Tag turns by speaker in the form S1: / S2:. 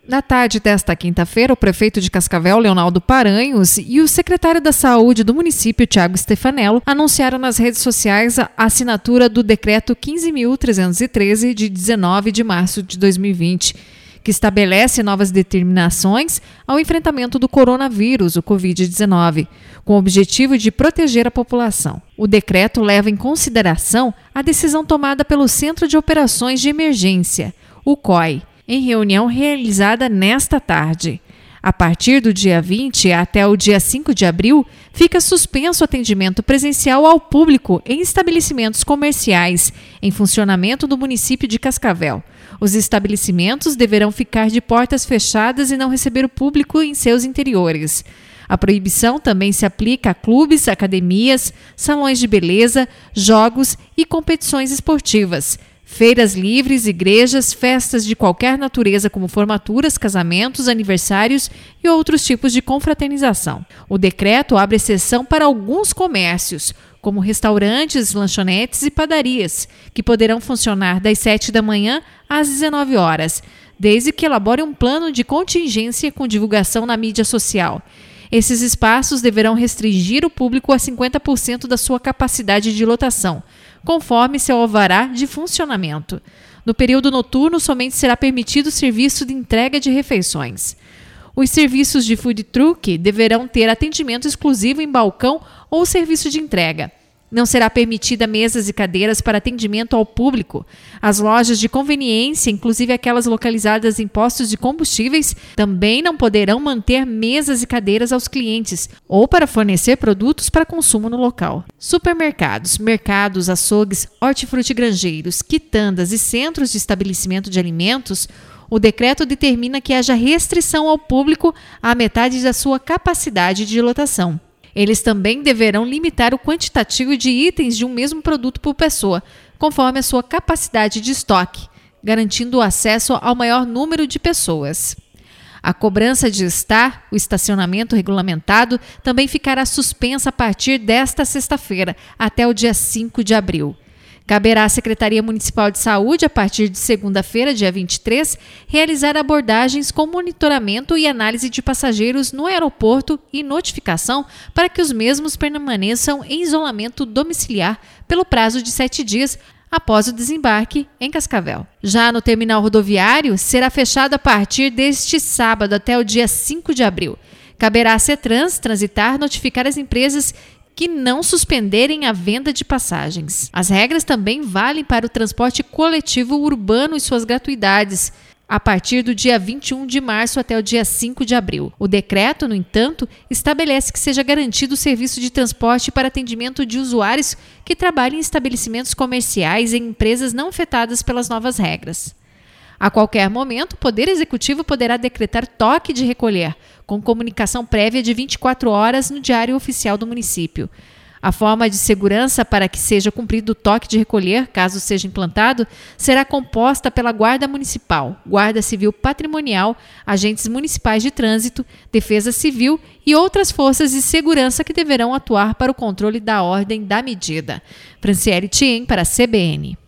S1: Na tarde desta quinta-feira, o prefeito de Cascavel, Leonardo Paranhos, e o secretário da Saúde do município, Thiago Stefanello, anunciaram nas redes sociais a assinatura do decreto 15.313, de 19 de março de 2020, que estabelece novas determinações ao enfrentamento do coronavírus, o Covid-19, com o objetivo de proteger a população. O decreto leva em consideração a decisão tomada pelo Centro de Operações de Emergência, o COI, em reunião realizada nesta tarde. A partir do dia 20 até o dia 5 de abril, fica suspenso o atendimento presencial ao público em estabelecimentos comerciais em funcionamento do município de Cascavel. Os estabelecimentos deverão ficar de portas fechadas e não receber o público em seus interiores. A proibição também se aplica a clubes, academias, salões de beleza, jogos e competições esportivas, feiras livres, igrejas, festas de qualquer natureza como formaturas, casamentos, aniversários e outros tipos de confraternização. O decreto abre exceção para alguns comércios, como restaurantes, lanchonetes e padarias, que poderão funcionar das 7 da manhã às 19 horas, desde que elaborem um plano de contingência com divulgação na mídia social. Esses espaços deverão restringir o público a 50% da sua capacidade de lotação, conforme seu alvará de funcionamento. No período noturno, somente será permitido o serviço de entrega de refeições. Os serviços de food truck deverão ter atendimento exclusivo em balcão ou serviço de entrega. Não será permitida mesas e cadeiras para atendimento ao público. As lojas de conveniência, inclusive aquelas localizadas em postos de combustíveis, também não poderão manter mesas e cadeiras aos clientes ou para fornecer produtos para consumo no local. Supermercados, mercados, açougues, hortifrutigranjeiros, quitandas e centros de estabelecimento de alimentos, o decreto determina que haja restrição ao público à metade da sua capacidade de lotação. Eles também deverão limitar o quantitativo de itens de um mesmo produto por pessoa, conforme a sua capacidade de estoque, garantindo o acesso ao maior número de pessoas. A cobrança de estar, o estacionamento regulamentado, também ficará suspensa a partir desta sexta-feira, até o dia 5 de abril. Caberá à Secretaria Municipal de Saúde, a partir de segunda-feira, dia 23, realizar abordagens com monitoramento e análise de passageiros no aeroporto e notificação para que os mesmos permaneçam em isolamento domiciliar pelo prazo de 7 dias após o desembarque em Cascavel. Já no terminal rodoviário, será fechado a partir deste sábado até o dia 5 de abril. Caberá à CETRANS transitar notificar as empresas que não suspenderem a venda de passagens. As regras também valem para o transporte coletivo urbano e suas gratuidades, a partir do dia 21 de março até o dia 5 de abril. O decreto, no entanto, estabelece que seja garantido o serviço de transporte para atendimento de usuários que trabalhem em estabelecimentos comerciais e em empresas não afetadas pelas novas regras. A qualquer momento, o Poder Executivo poderá decretar toque de recolher, com comunicação prévia de 24 horas no Diário Oficial do município. A forma de segurança para que seja cumprido o toque de recolher, caso seja implantado, será composta pela Guarda Municipal, Guarda Civil Patrimonial, agentes municipais de trânsito, Defesa Civil e outras forças de segurança que deverão atuar para o controle da ordem da medida. Franciele Thiem para a CBN.